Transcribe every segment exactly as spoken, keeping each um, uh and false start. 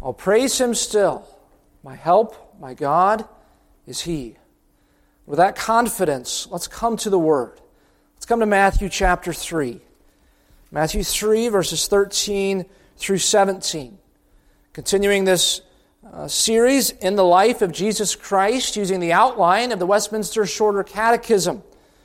I'll praise him still. My help, my God, is he. With that confidence, let's come to the Word. Let's come to Matthew chapter three. Matthew three, verses thirteen through seventeen. Continuing this uh, series in the life of Jesus Christ using the outline of the Westminster Shorter Catechism.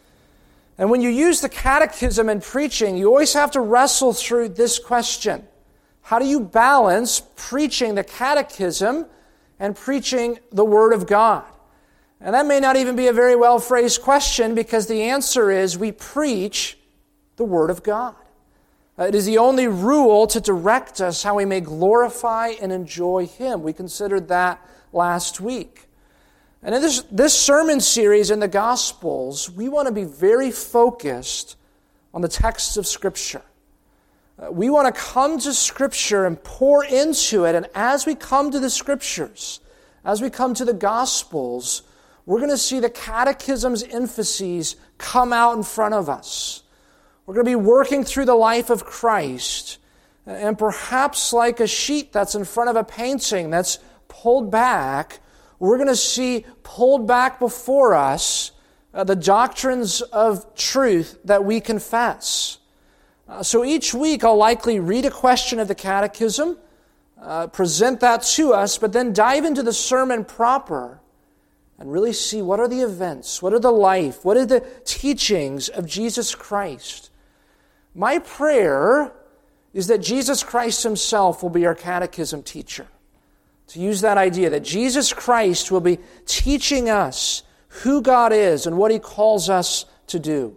And when you use the catechism in preaching, you always have to wrestle through this question. How do you balance preaching the catechism and preaching the Word of God? And that may not even be a very well-phrased question, because the answer is we preach the Word of God. Uh, it is the only rule to direct us how we may glorify and enjoy Him. We considered that last week. And in this, this sermon series in the Gospels, we want to be very focused on the texts of Scripture. Uh, we want to come to Scripture and pour into it, and as we come to the Scriptures, as we come to the Gospels, we're going to see the Catechism's emphases come out in front of us. We're going to be working through the life of Christ, and perhaps like a sheet that's in front of a painting that's pulled back, we're going to see pulled back before us uh, the doctrines of truth that we confess. Uh, so each week I'll likely read a question of the Catechism, uh, present that to us, but then dive into the sermon proper and really see what are the events, what are the life, what are the teachings of Jesus Christ. My prayer is that Jesus Christ Himself will be our catechism teacher. To use that idea, that Jesus Christ will be teaching us who God is and what He calls us to do.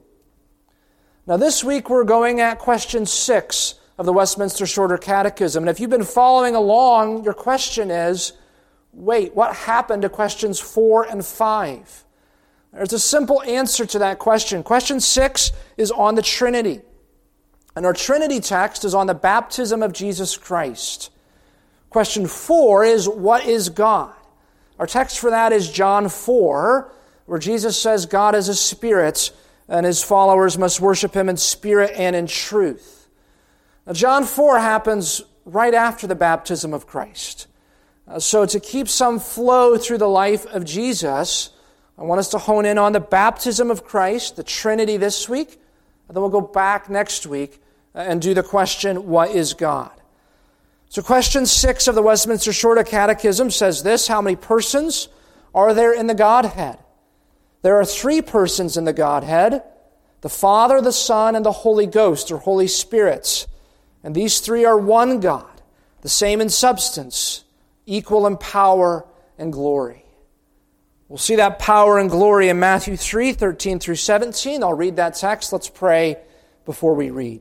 Now this week we're going at question six of the Westminster Shorter Catechism. And if you've been following along, your question is, wait, what happened to questions four and five? There's a simple answer to that question. Question six is on the Trinity. And our Trinity text is on the baptism of Jesus Christ. Question four is, what is God? Our text for that is John four, where Jesus says God is a spirit, and His followers must worship Him in spirit and in truth. Now, John four happens right after the baptism of Christ. Uh, so to keep some flow through the life of Jesus, I want us to hone in on the baptism of Christ, the Trinity this week, and then we'll go back next week and do the question, what is God? So question six of the Westminster Shorter Catechism says this: how many persons are there in the Godhead? There are three persons in the Godhead, the Father, the Son, and the Holy Ghost, or Holy Spirit. And these three are one God, the same in substance, equal in power and glory. We'll see that power and glory in Matthew three, thirteen through seventeen. I'll read that text. Let's pray before we read.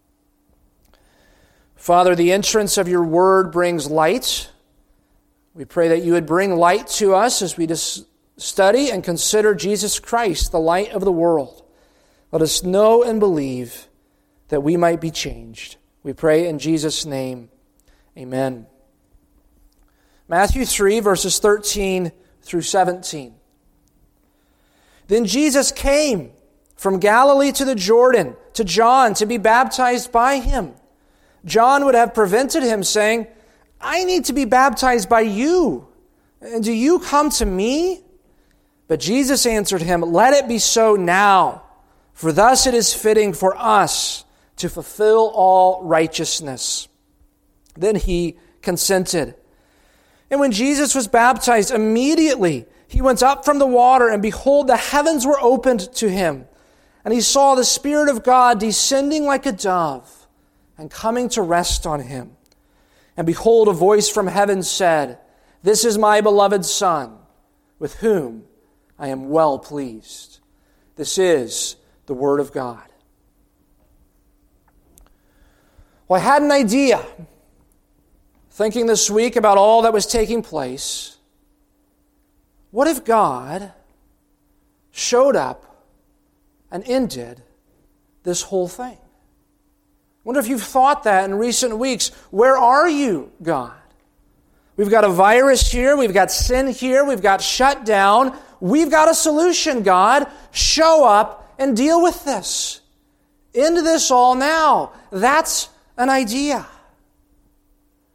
Father, the entrance of your word brings light. We pray that you would bring light to us as we dis- study and consider Jesus Christ, the light of the world. Let us know and believe that we might be changed. We pray in Jesus' name. Amen. Matthew three, verses thirteen through seventeen. Then Jesus came from Galilee to the Jordan, to John, to be baptized by him. John would have prevented him, saying, I need to be baptized by you, and do you come to me? But Jesus answered him, let it be so now, for thus it is fitting for us to fulfill all righteousness. Then he consented. And when Jesus was baptized, immediately he went up from the water, and behold, the heavens were opened to him. And he saw the Spirit of God descending like a dove and coming to rest on him. And behold, a voice from heaven said, this is my beloved Son, with whom I am well pleased. This is the Word of God. Well, I had an idea, thinking this week about all that was taking place. What if God showed up and ended this whole thing? I wonder if you've thought that in recent weeks. Where are you, God? We've got a virus here. We've got sin here. We've got shut down. We've got a solution, God. Show up and deal with this. End this all now. That's an idea.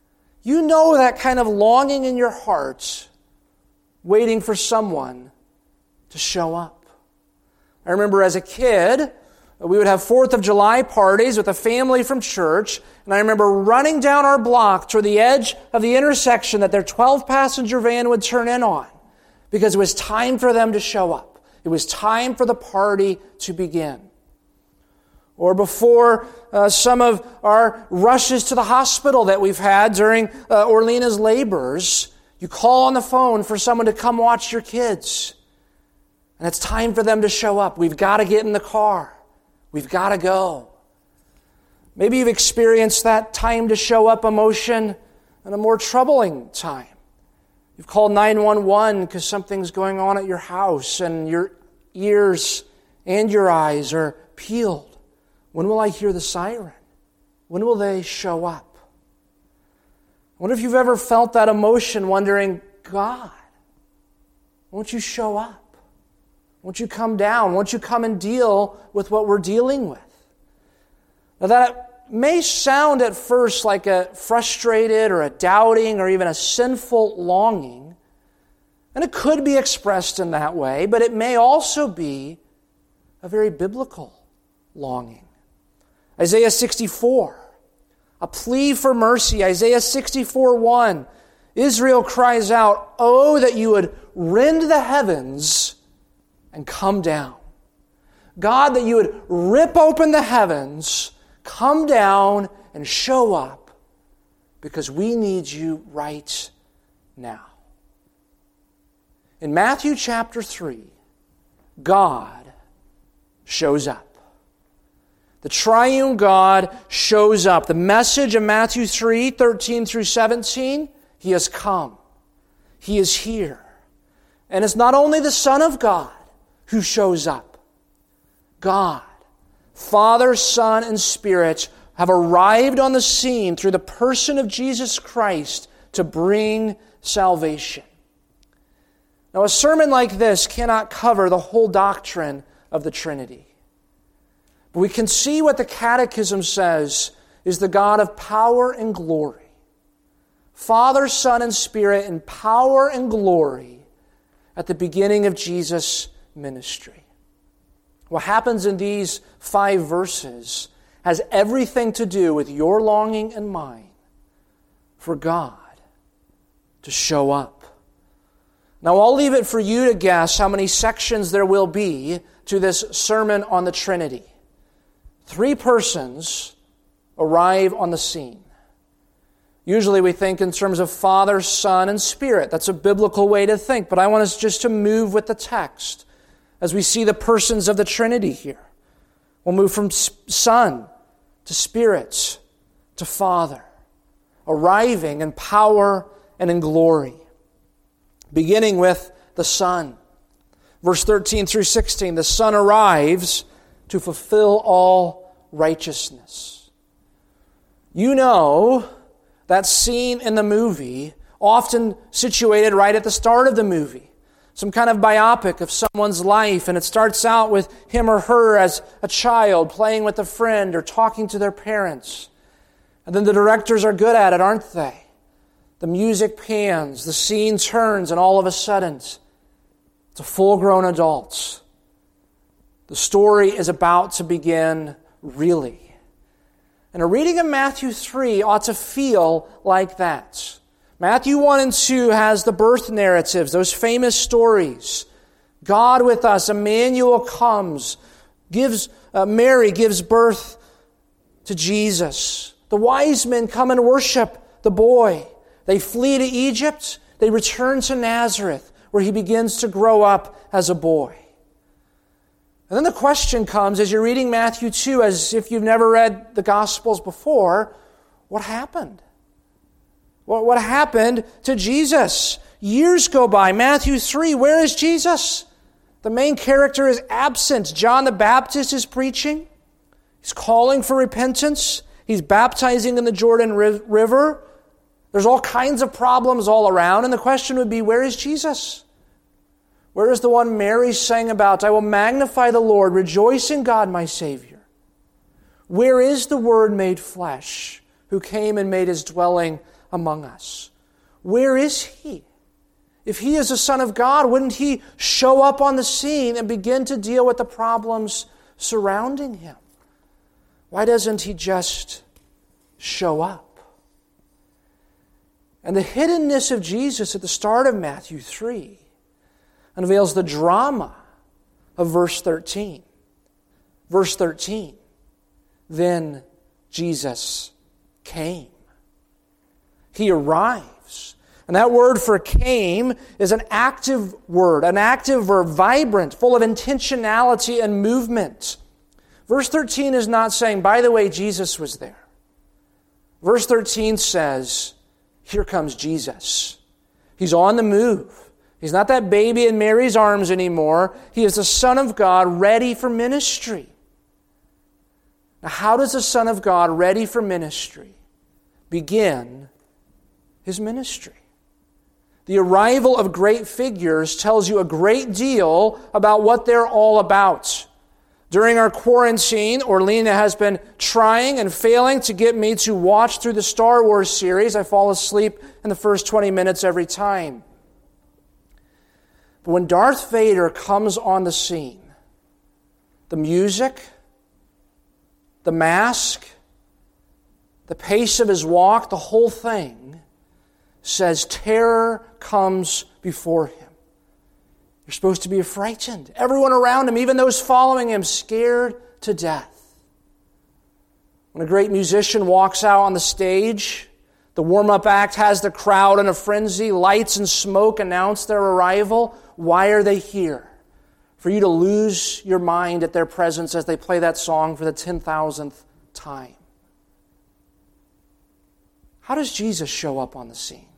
You know that kind of longing in your heart, waiting for someone to show up. I remember as a kid, we would have fourth of July parties with a family from church, and I remember running down our block toward the edge of the intersection that their twelve-passenger van would turn in on, because it was time for them to show up. It was time for the party to begin. Or before uh, some of our rushes to the hospital that we've had during uh, Orlena's labors, you call on the phone for someone to come watch your kids. And it's time for them to show up. We've got to get in the car. We've got to go. Maybe you've experienced that time to show up emotion in a more troubling time. You've called nine one one because something's going on at your house and your ears and your eyes are peeled. When will I hear the siren? When will they show up? I wonder if you've ever felt that emotion wondering, God, won't you show up? Won't you come down? Won't you come and deal with what we're dealing with? Now that may sound at first like a frustrated or a doubting or even a sinful longing, and it could be expressed in that way, but it may also be a very biblical longing. Isaiah sixty-four, a plea for mercy. Isaiah sixty-four one, Israel cries out, "Oh, that you would rend the heavens and come down." God, that you would rip open the heavens, come down and show up, because we need you right now. In Matthew chapter three, God shows up. The triune God shows up. The message of Matthew three, thirteen through seventeen, He has come. He is here. And it's not only the Son of God who shows up. God, Father, Son, and Spirit have arrived on the scene through the person of Jesus Christ to bring salvation. Now, a sermon like this cannot cover the whole doctrine of the Trinity. But we can see what the Catechism says is the God of power and glory. Father, Son, and Spirit in power and glory at the beginning of Jesus' ministry. What happens in these five verses has everything to do with your longing and mine for God to show up. Now, I'll leave it for you to guess how many sections there will be to this sermon on the Trinity. Three persons arrive on the scene. Usually we think in terms of Father, Son, and Spirit. That's a biblical way to think, but I want us just to move with the text as we see the persons of the Trinity here. We'll move from Son to Spirit to Father, arriving in power and in glory. Beginning with the Son. Verse thirteen through sixteen, the Son arrives to fulfill all righteousness. You know that scene in the movie, often situated right at the start of the movie. Some kind of biopic of someone's life, and it starts out with him or her as a child playing with a friend or talking to their parents. And then the directors are good at it, aren't they? The music pans, the scene turns, and all of a sudden, it's a full-grown adult. The story is about to begin, really. And a reading of Matthew three ought to feel like that. Matthew one and two has the birth narratives, those famous stories. God with us, Emmanuel comes, gives uh, Mary gives birth to Jesus. The wise men come and worship the boy. They flee to Egypt. They return to Nazareth, where he begins to grow up as a boy. And then the question comes, as you're reading Matthew two, as if you've never read the Gospels before, what happened? What, what happened to Jesus? Years go by. Matthew three, where is Jesus? The main character is absent. John the Baptist is preaching. He's calling for repentance. He's baptizing in the Jordan River. There's all kinds of problems all around, and the question would be, where is Jesus? Where is the one Mary sang about? I will magnify the Lord, rejoice in God my Savior. Where is the Word made flesh, who came and made his dwelling among us. Where is he? If he is the Son of God, wouldn't he show up on the scene and begin to deal with the problems surrounding him? Why doesn't he just show up? And the hiddenness of Jesus at the start of Matthew three unveils the drama of verse thirteen. Verse thirteen, then Jesus came. He arrives. And that word for came is an active word, an active verb, vibrant, full of intentionality and movement. Verse thirteen is not saying, by the way, Jesus was there. Verse thirteen says, here comes Jesus. He's on the move. He's not that baby in Mary's arms anymore. He is the Son of God ready for ministry. Now, how does the Son of God ready for ministry begin his ministry? The arrival of great figures tells you a great deal about what they're all about. During our quarantine, Orlena has been trying and failing to get me to watch through the Star Wars series. I fall asleep in the first twenty minutes every time. But when Darth Vader comes on the scene, the music, the mask, the pace of his walk, the whole thing says terror comes before him. You're supposed to be frightened. Everyone around him, even those following him, scared to death. When a great musician walks out on the stage, the warm-up act has the crowd in a frenzy. Lights and smoke announce their arrival. Why are they here? For you to lose your mind at their presence as they play that song for the ten thousandth time. How does Jesus show up on the scene?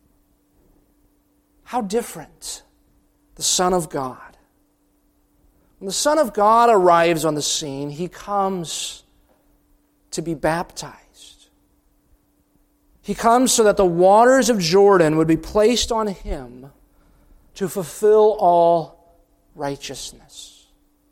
How different? The Son of God. When the Son of God arrives on the scene, he comes to be baptized. He comes so that the waters of Jordan would be placed on him to fulfill all righteousness.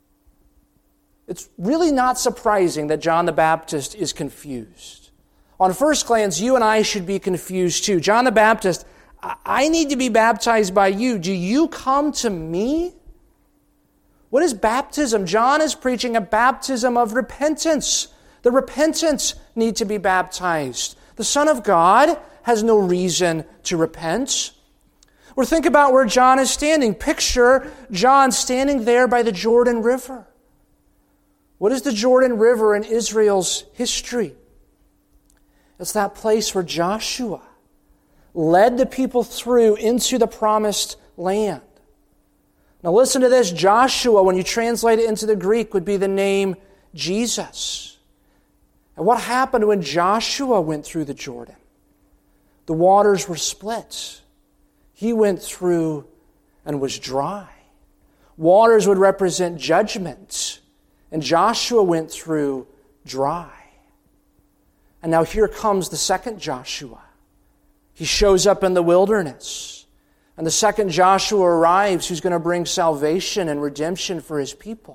It's really not surprising that John the Baptist is confused. On first glance, you and I should be confused too. John the Baptist, I need to be baptized by you. Do you come to me? What is baptism? John is preaching a baptism of repentance. The repentance need to be baptized. The Son of God has no reason to repent. Or think about where John is standing. Picture John standing there by the Jordan River. What is the Jordan River in Israel's history? It's that place where Joshua led the people through into the promised land. Now listen to this. Joshua, when you translate it into the Greek, would be the name Jesus. And what happened when Joshua went through the Jordan? The waters were split. He went through and was dry. Waters would represent judgment, and Joshua went through dry. And now here comes the second Joshua. He shows up in the wilderness. And the second Joshua arrives who's going to bring salvation and redemption for his people.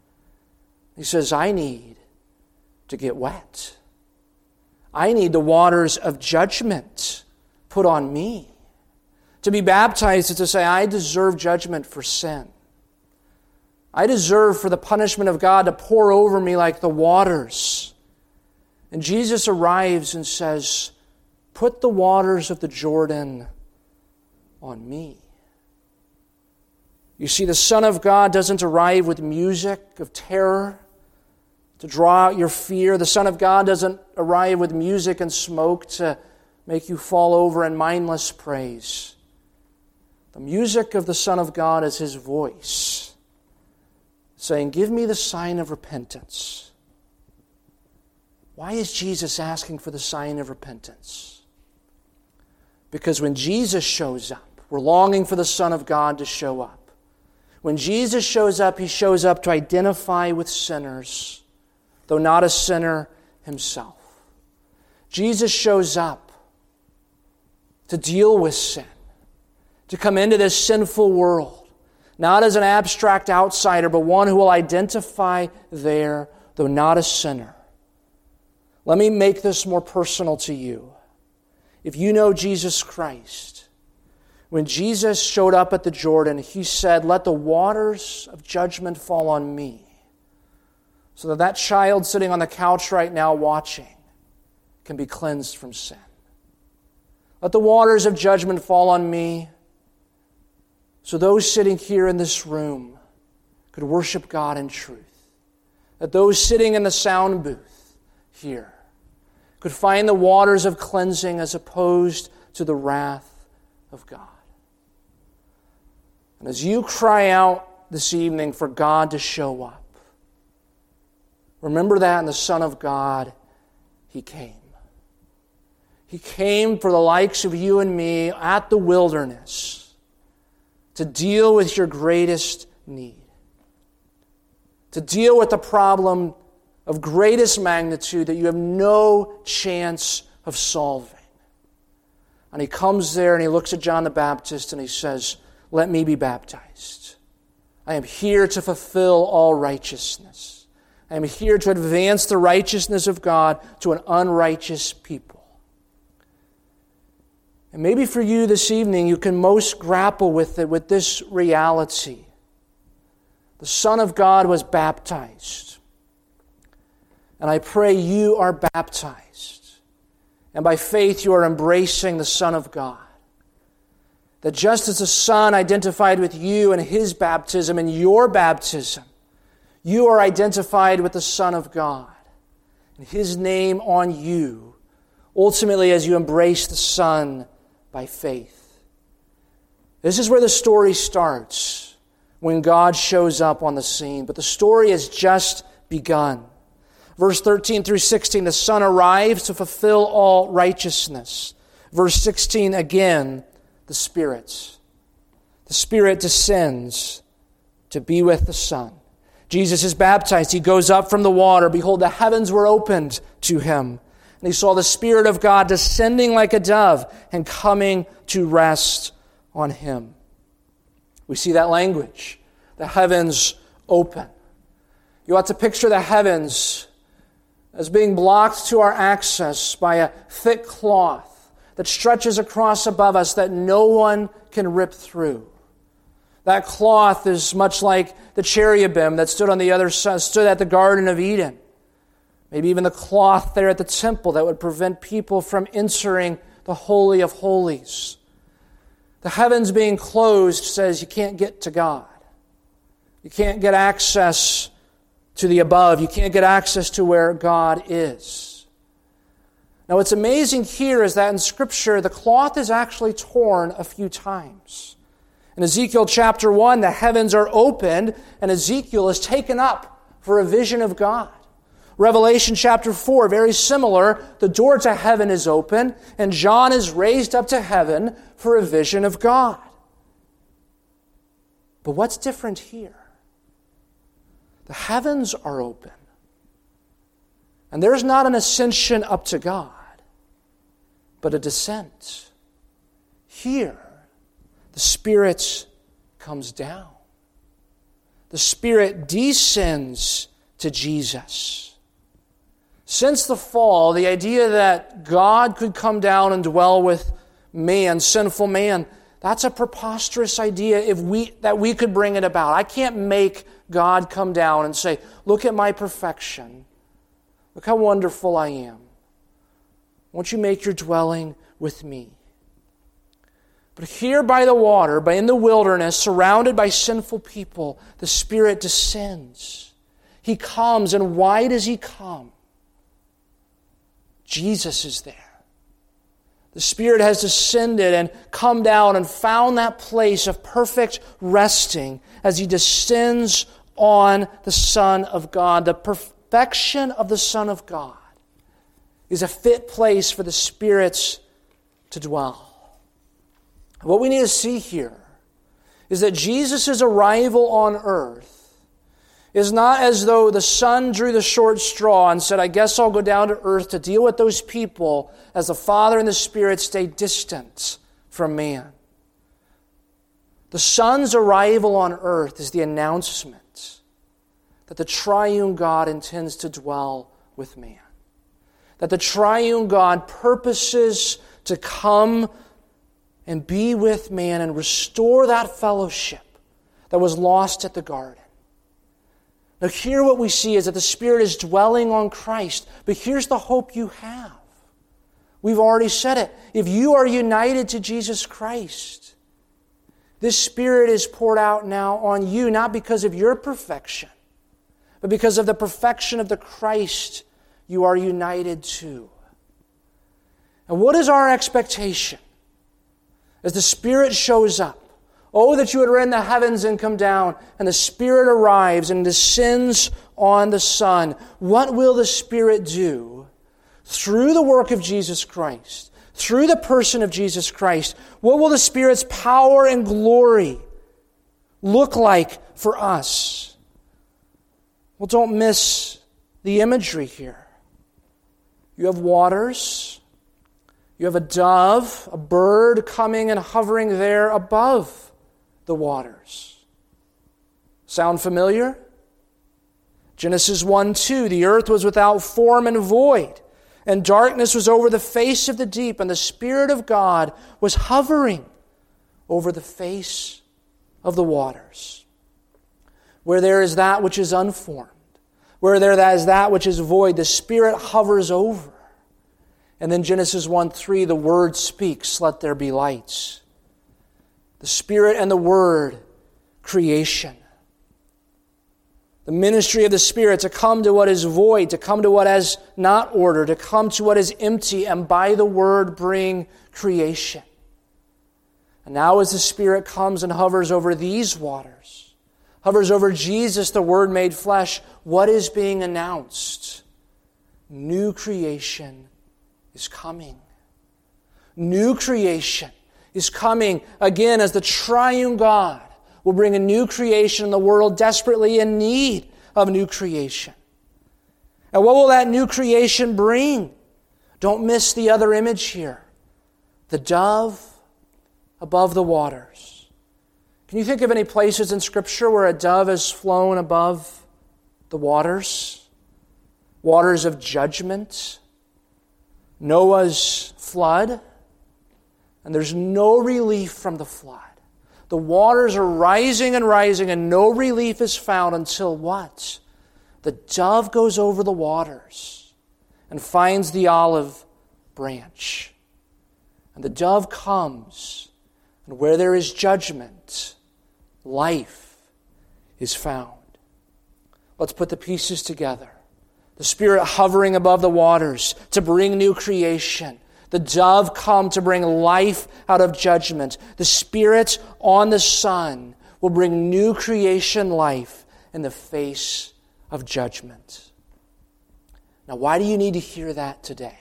He says, I need to get wet. I need the waters of judgment put on me. To be baptized is to say, I deserve judgment for sin. I deserve for the punishment of God to pour over me like the waters. And Jesus arrives and says, put the waters of the Jordan on me. You see, the Son of God doesn't arrive with music of terror to draw out your fear. The Son of God doesn't arrive with music and smoke to make you fall over in mindless praise. The music of the Son of God is His voice, saying, give me the sign of repentance. Why is Jesus asking for the sign of repentance? Because when Jesus shows up, we're longing for the Son of God to show up. When Jesus shows up, He shows up to identify with sinners, though not a sinner Himself. Jesus shows up to deal with sin, to come into this sinful world, not as an abstract outsider, but one who will identify there, though not a sinner. Let me make this more personal to you. If you know Jesus Christ, when Jesus showed up at the Jordan, he said, "Let the waters of judgment fall on me," so that that child sitting on the couch right now watching can be cleansed from sin. Let the waters of judgment fall on me, so those sitting here in this room could worship God in truth. That those sitting in the sound booth here could find the waters of cleansing as opposed to the wrath of God. And as you cry out this evening for God to show up, remember that in the Son of God, He came. He came for the likes of you and me at the wilderness to deal with your greatest need, to deal with the problem of greatest magnitude that you have no chance of solving. And He comes there and He looks at John the Baptist and He says, "Let me be baptized. I am here to fulfill all righteousness. I am here to advance the righteousness of God to an unrighteous people." And maybe for you this evening, you can most grapple with it, with this reality. The Son of God was baptized. And I pray you are baptized. And by faith you are embracing the Son of God. That just as the Son identified with you in His baptism and your baptism, you are identified with the Son of God and His name on you, ultimately as you embrace the Son by faith. This is where the story starts, when God shows up on the scene. But the story has just begun. Verse thirteen through sixteen, the Son arrives to fulfill all righteousness. Verse sixteen, again, the Spirit. The Spirit descends to be with the Son. Jesus is baptized. He goes up from the water. Behold, the heavens were opened to Him. And He saw the Spirit of God descending like a dove and coming to rest on Him. We see that language. The heavens open. You ought to picture the heavens as being blocked to our access by a thick cloth that stretches across above us that no one can rip through. That cloth is much like the cherubim that stood on the other side, stood at the Garden of Eden. Maybe even the cloth there at the temple that would prevent people from entering the Holy of Holies. The heavens being closed says you can't get to God. You can't get access to the above. You can't get access to where God is. Now what's amazing here is that in Scripture, the cloth is actually torn a few times. In Ezekiel chapter one, the heavens are opened and Ezekiel is taken up for a vision of God. Revelation chapter four, very similar. The door to heaven is open, and John is raised up to heaven for a vision of God. But what's different here? The heavens are open. And there's not an ascension up to God, but a descent. Here, the Spirit comes down. The Spirit descends to Jesus. Since the fall, the idea that God could come down and dwell with man, sinful man, that's a preposterous idea if we that we could bring it about. I can't make God come down and say, "Look at my perfection. Look how wonderful I am. Won't you make your dwelling with me?" But here by the water, by in the wilderness, surrounded by sinful people, the Spirit descends. He comes, and why does He come? Jesus is there. The Spirit has descended and come down and found that place of perfect resting as He descends on the Son of God. The perfection of the Son of God is a fit place for the Spirit to dwell. What we need to see here is that Jesus' arrival on earth is not as though the Son drew the short straw and said, "I guess I'll go down to earth to deal with those people as the Father and the Spirit stay distant from man." The Son's arrival on earth is the announcement that the triune God intends to dwell with man. That the triune God purposes to come and be with man and restore that fellowship that was lost at the garden. Now here what we see is that the Spirit is dwelling on Christ, but here's the hope you have. We've already said it. If you are united to Jesus Christ, this Spirit is poured out now on you, not because of your perfection, but because of the perfection of the Christ you are united to. And what is our expectation as the Spirit shows up? Oh, that you would rend the heavens and come down, and the Spirit arrives and descends on the Son. What will the Spirit do through the work of Jesus Christ, through the person of Jesus Christ? What will the Spirit's power and glory look like for us? Well, don't miss the imagery here. You have waters. You have a dove, a bird coming and hovering there above the waters. Sound familiar? Genesis one two, the earth was without form and void, and darkness was over the face of the deep, and the Spirit of God was hovering over the face of the waters. Where there is that which is unformed, where there is that which is void, the Spirit hovers over. And then Genesis one three, the Word speaks, let there be lights. The Spirit and the Word, creation. The ministry of the Spirit to come to what is void, to come to what has not order, to come to what is empty, and by the Word bring creation. And now as the Spirit comes and hovers over these waters, hovers over Jesus, the Word made flesh, what is being announced? New creation is coming. New creation is coming again as the triune God will bring a new creation in the world desperately in need of new creation. And what will that new creation bring? Don't miss the other image here. The dove above the waters. Can you think of any places in Scripture where a dove has flown above the waters? Waters of judgment. Noah's flood. And there's no relief from the flood. The waters are rising and rising and no relief is found until what? The dove goes over the waters and finds the olive branch. And the dove comes, and where there is judgment, life is found. Let's put the pieces together. The Spirit hovering above the waters to bring new creation. The dove come to bring life out of judgment. The Spirit on the Son will bring new creation life in the face of judgment. Now, why do you need to hear that today?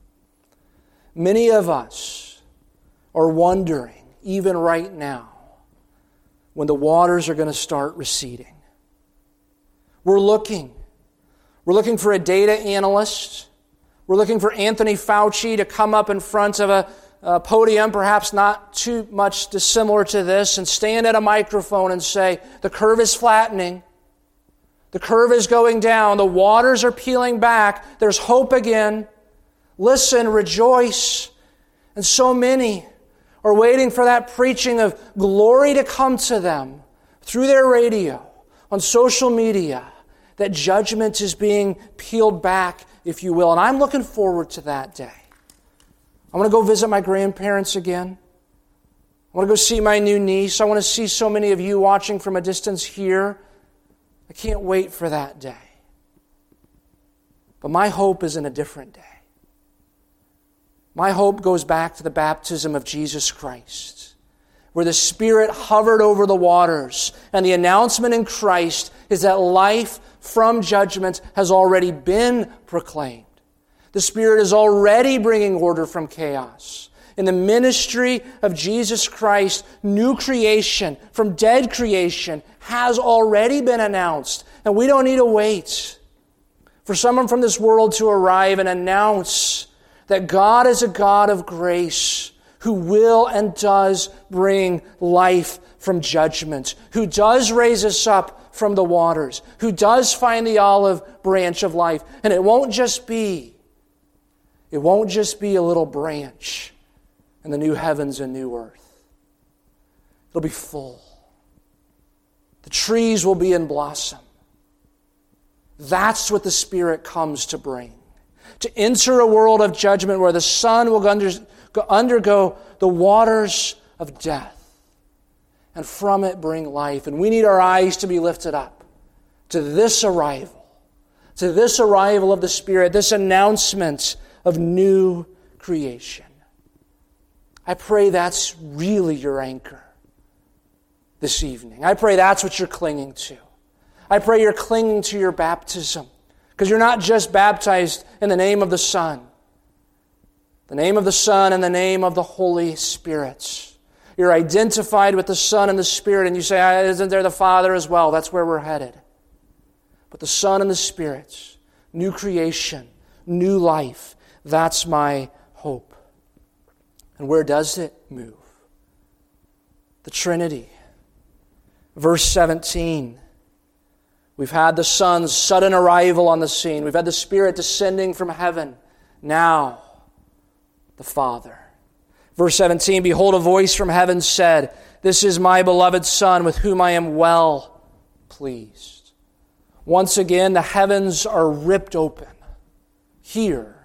Many of us are wondering, even right now, when the waters are going to start receding. We're looking. We're looking for a data analyst. We're looking for Anthony Fauci to come up in front of a, a podium, perhaps not too much dissimilar to this, and stand at a microphone and say, the curve is flattening. The curve is going down. The waters are peeling back. There's hope again. Listen, rejoice. And so many are waiting for that preaching of glory to come to them through their radio, on social media, that judgment is being peeled back, if you will. And I'm looking forward to that day. I want to go visit my grandparents again. I want to go see my new niece. I want to see so many of you watching from a distance here. I can't wait for that day. But my hope is in a different day. My hope goes back to the baptism of Jesus Christ, where the Spirit hovered over the waters, and the announcement in Christ is that life from judgment has already been proclaimed. The Spirit is already bringing order from chaos. In the ministry of Jesus Christ, new creation from dead creation has already been announced. And we don't need to wait for someone from this world to arrive and announce that God is a God of grace who will and does bring life from judgment, who does raise us up from the waters, who does find the olive branch of life. And it won't just be, it won't just be a little branch and the new heavens and new earth. It'll be full. The trees will be in blossom. That's what the Spirit comes to bring. To enter a world of judgment where the Son will undergo the waters of death, and from it bring life. And we need our eyes to be lifted up to this arrival, to this arrival of the Spirit, this announcement of new creation. I pray that's really your anchor this evening. I pray that's what you're clinging to. I pray you're clinging to your baptism, because you're not just baptized in the name of the Son, the name of the Son and the name of the Holy Spirit. You're identified with the Son and the Spirit, and you say, ah, isn't there the Father as well? That's where we're headed. But the Son and the Spirit, new creation, new life, that's my hope. And where does it move? The Trinity. Verse seventeen. We've had the Son's sudden arrival on the scene. We've had the Spirit descending from heaven. Now, the Father. Verse seventeen, behold, a voice from heaven said, this is my beloved Son, with whom I am well pleased. Once again, the heavens are ripped open here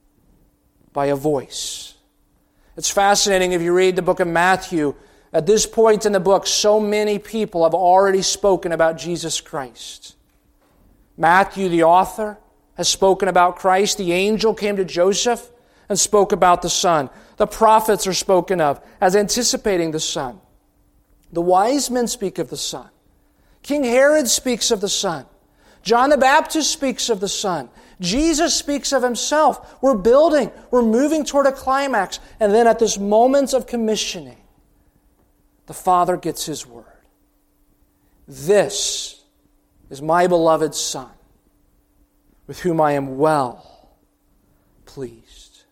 by a voice. It's fascinating if you read the book of Matthew. At this point in the book, so many people have already spoken about Jesus Christ. Matthew, the author, has spoken about Christ. The angel came to Joseph and spoke about the Son. The prophets are spoken of as anticipating the Son. The wise men speak of the Son. King Herod speaks of the Son. John the Baptist speaks of the Son. Jesus speaks of himself. We're building. We're moving toward a climax. And then at this moment of commissioning, the Father gets His word. This is my beloved Son, with whom I am well pleased.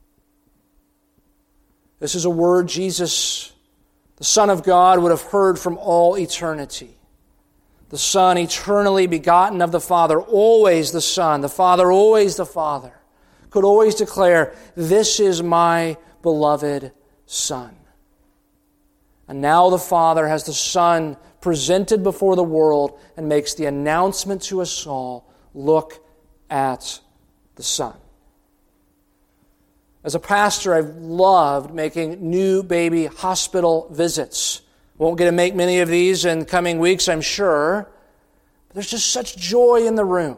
This is a word Jesus, the Son of God, would have heard from all eternity. The Son, eternally begotten of the Father, always the Son, the Father, always the Father, could always declare, this is my beloved Son. And now the Father has the Son presented before the world and makes the announcement to us all, look at the Son. As a pastor, I've loved making new baby hospital visits. Won't get to make many of these in coming weeks, I'm sure. But there's just such joy in the room.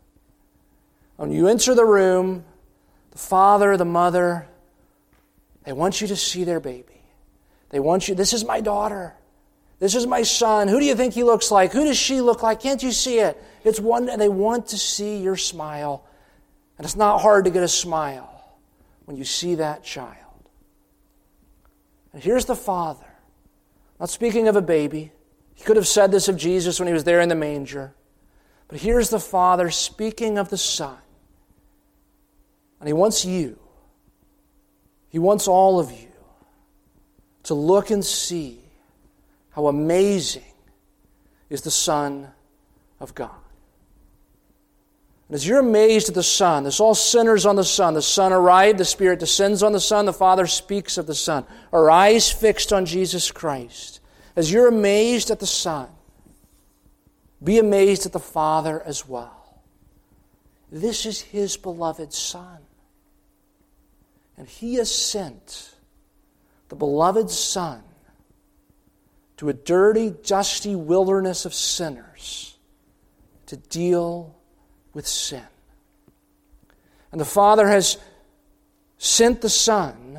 When you enter the room, the father, the mother, they want you to see their baby. They want you, this is my daughter. This is my son. Who do you think he looks like? Who does she look like? Can't you see it? It's one, and they want to see your smile. And it's not hard to get a smile when you see that child. And here's the Father. Not speaking of a baby. He could have said this of Jesus when He was there in the manger. But here's the Father speaking of the Son. And He wants you. He wants all of you to look and see how amazing is the Son of God. And as you're amazed at the Son, this all centers on the Son. The Son arrived, the Spirit descends on the Son, the Father speaks of the Son. Our eyes fixed on Jesus Christ. As you're amazed at the Son, be amazed at the Father as well. This is His beloved Son. And He has sent the beloved Son to a dirty, dusty wilderness of sinners to deal with sin. And the Father has sent the Son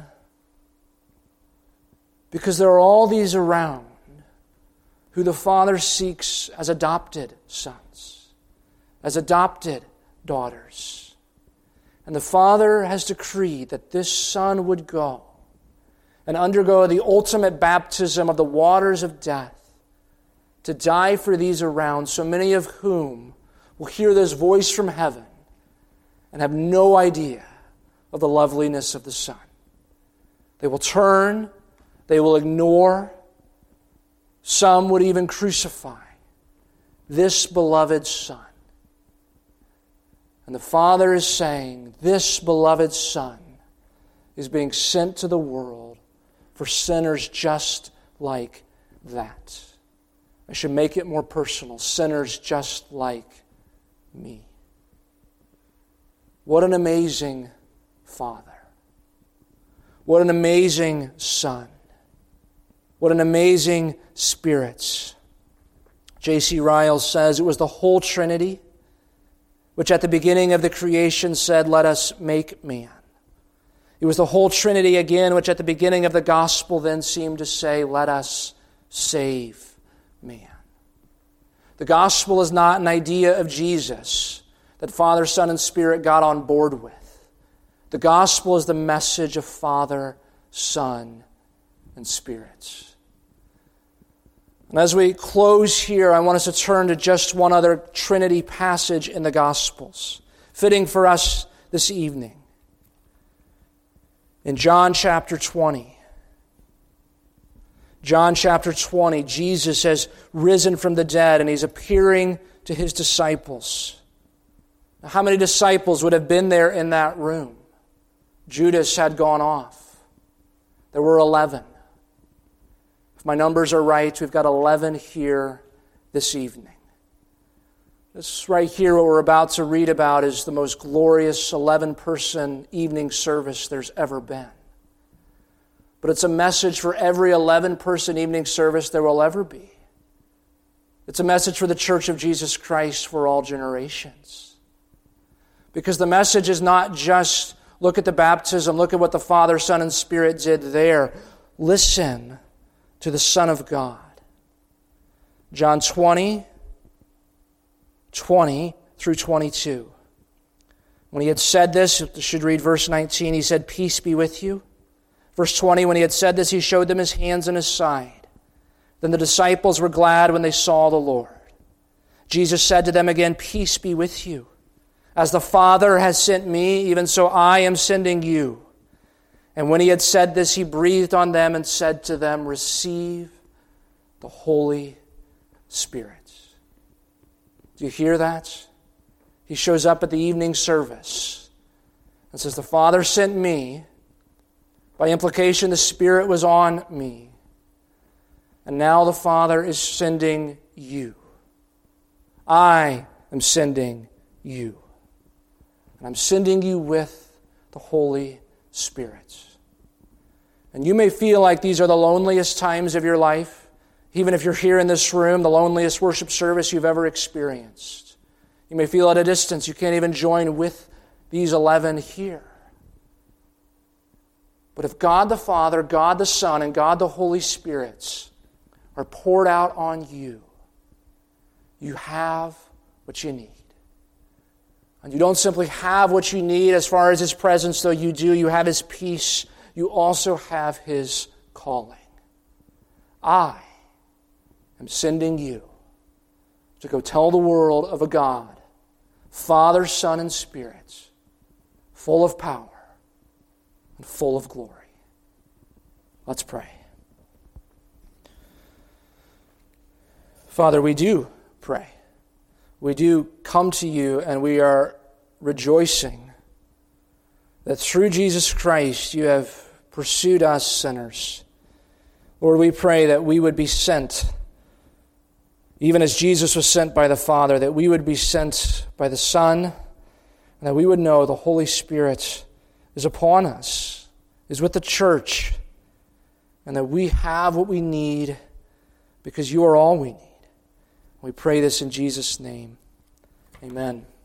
because there are all these around who the Father seeks as adopted sons, as adopted daughters. And the Father has decreed that this Son would go and undergo the ultimate baptism of the waters of death to die for these around, so many of whom will hear this voice from heaven and have no idea of the loveliness of the Son. They will turn, they will ignore, some would even crucify this beloved Son. And the Father is saying, this beloved Son is being sent to the world for sinners just like that. I should make it more personal. Sinners just like me. What an amazing Father. What an amazing Son. What an amazing Spirit. J C Ryle says it was the whole Trinity which at the beginning of the creation said, "Let us make man." It was the whole Trinity again which at the beginning of the gospel then seemed to say, "Let us save man." The gospel is not an idea of Jesus that Father, Son, and Spirit got on board with. The gospel is the message of Father, Son, and Spirit. And as we close here, I want us to turn to just one other Trinity passage in the Gospels, fitting for us this evening. In John chapter twenty. John chapter twenty, Jesus has risen from the dead and He's appearing to His disciples. Now, how many disciples would have been there in that room? Judas had gone off. There were eleven. If my numbers are right, we've got eleven here this evening. This right here, what we're about to read about, is the most glorious eleven-person evening service there's ever been. But it's a message for every eleven-person evening service there will ever be. It's a message for the Church of Jesus Christ for all generations. Because the message is not just, look at the baptism, look at what the Father, Son, and Spirit did there. Listen to the Son of God. John twenty, twenty through twenty-two. When He had said this, you should read verse nineteen, He said, "Peace be with you." Verse twenty, when He had said this, He showed them His hands and His side. Then the disciples were glad when they saw the Lord. Jesus said to them again, "Peace be with you. As the Father has sent me, even so I am sending you." And when He had said this, He breathed on them and said to them, "Receive the Holy Spirit." Do you hear that? He shows up at the evening service and says, "The Father sent me. By implication, the Spirit was on me. And now the Father is sending you. I am sending you. And I'm sending you with the Holy Spirit." And you may feel like these are the loneliest times of your life, even if you're here in this room, the loneliest worship service you've ever experienced. You may feel at a distance, you can't even join with these eleven here. But if God the Father, God the Son, and God the Holy Spirit are poured out on you, you have what you need. And you don't simply have what you need as far as His presence, though you do. You have His peace. You also have His calling. I am sending you to go tell the world of a God, Father, Son, and Spirit, full of power and full of glory. Let's pray. Father, we do pray. We do come to You, and we are rejoicing that through Jesus Christ You have pursued us sinners. Lord, we pray that we would be sent, even as Jesus was sent by the Father, that we would be sent by the Son, and that we would know the Holy Spirit is upon us, is with the church, and that we have what we need because You are all we need. We pray this in Jesus' name. Amen.